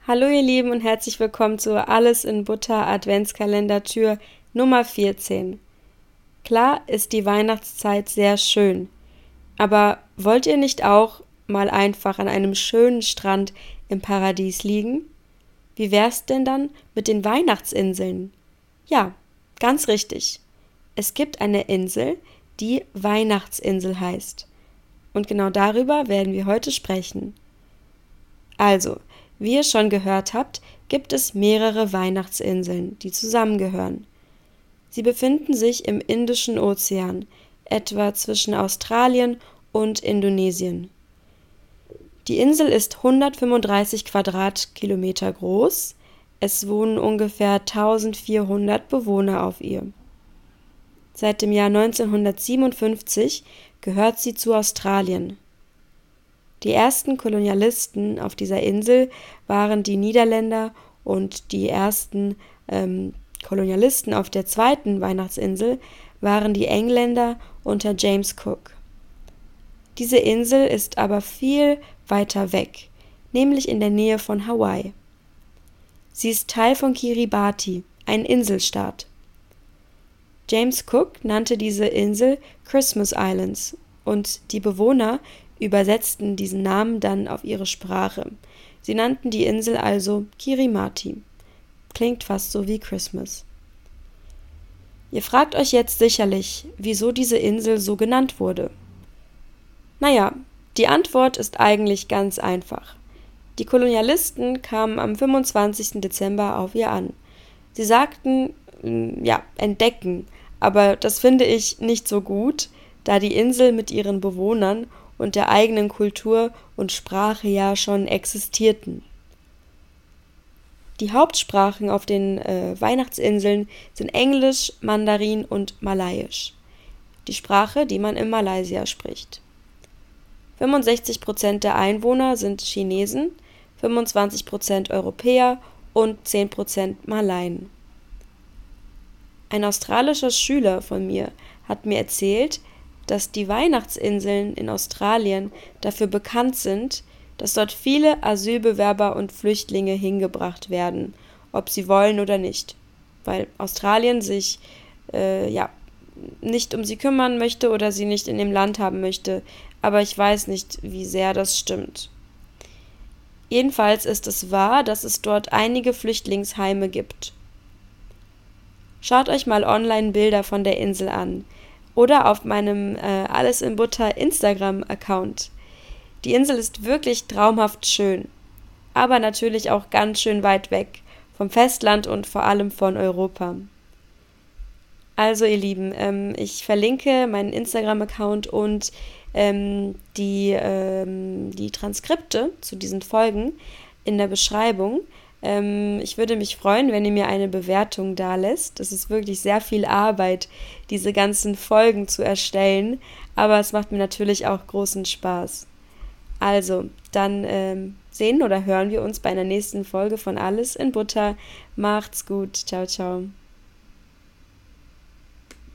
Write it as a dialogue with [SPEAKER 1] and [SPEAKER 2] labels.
[SPEAKER 1] Hallo ihr Lieben und herzlich willkommen zu Alles in Butter Adventskalender Tür Nummer 14. Klar ist die Weihnachtszeit sehr schön, aber wollt ihr nicht auch mal einfach an einem schönen Strand im Paradies liegen? Wie wär's denn dann mit den Weihnachtsinseln? Ja, ganz richtig. Es gibt eine Insel, die Weihnachtsinsel heißt. Und genau darüber werden wir heute sprechen. Also, wie ihr schon gehört habt, gibt es mehrere Weihnachtsinseln, die zusammengehören. Sie befinden sich im Indischen Ozean, etwa zwischen Australien und Indonesien. Die Insel ist 135 Quadratkilometer groß. Es wohnen ungefähr 1400 Bewohner auf ihr. Seit dem Jahr 1957 gehört sie zu Australien. Die ersten Kolonialisten auf dieser Insel waren die Niederländer und die ersten Kolonialisten auf der zweiten Weihnachtsinsel waren die Engländer unter James Cook. Diese Insel ist aber viel weiter weg, nämlich in der Nähe von Hawaii. Sie ist Teil von Kiribati, ein Inselstaat. James Cook nannte diese Insel Christmas Islands und die Bewohner übersetzten diesen Namen dann auf ihre Sprache. Sie nannten die Insel also Kirimati. Klingt fast so wie Christmas. Ihr fragt euch jetzt sicherlich, wieso diese Insel so genannt wurde. Naja, die Antwort ist eigentlich ganz einfach. Die Kolonialisten kamen am 25. Dezember auf ihr an. Sie sagten, entdecken, aber das finde ich nicht so gut, da die Insel mit ihren Bewohnern und der eigenen Kultur und Sprache ja schon existierten. Die Hauptsprachen auf den Weihnachtsinseln sind Englisch, Mandarin und Malayisch. Die Sprache, die man in Malaysia spricht. 65% der Einwohner sind Chinesen, 25% Europäer und 10% Malaien. Ein australischer Schüler von mir hat mir erzählt, dass die Weihnachtsinseln in Australien dafür bekannt sind, dass dort viele Asylbewerber und Flüchtlinge hingebracht werden, ob sie wollen oder nicht, weil Australien sich nicht um sie kümmern möchte oder sie nicht in dem Land haben möchte, aber ich weiß nicht, wie sehr das stimmt. Jedenfalls ist es wahr, dass es dort einige Flüchtlingsheime gibt. Schaut euch mal online Bilder von der Insel an. Oder auf meinem Alles in Butter Instagram-Account. Die Insel ist wirklich traumhaft schön, aber natürlich auch ganz schön weit weg vom Festland und vor allem von Europa. Also ihr Lieben, ich verlinke meinen Instagram-Account und die Transkripte zu diesen Folgen in der Beschreibung. Ich würde mich freuen, wenn ihr mir eine Bewertung dalässt. Es ist wirklich sehr viel Arbeit, diese ganzen Folgen zu erstellen, aber es macht mir natürlich auch großen Spaß. Also, dann sehen oder hören wir uns bei einer nächsten Folge von Alles in Butter. Macht's gut. Ciao, ciao.